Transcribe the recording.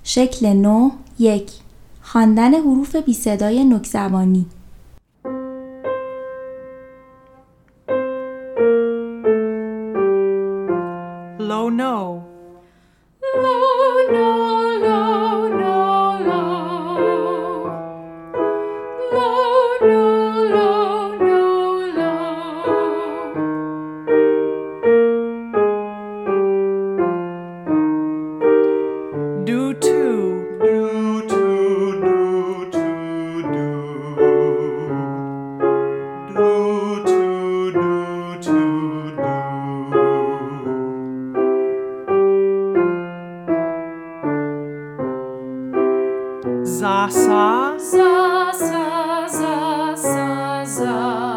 شکل 9 1. خواندن حروف بی صدای نوک‌زبانی. Low no. Low, no, low, no, low. Low, no, low, no, low. Do two. Do to do to do. Do to do to do. Za sa. Za, sa, za, sa, za.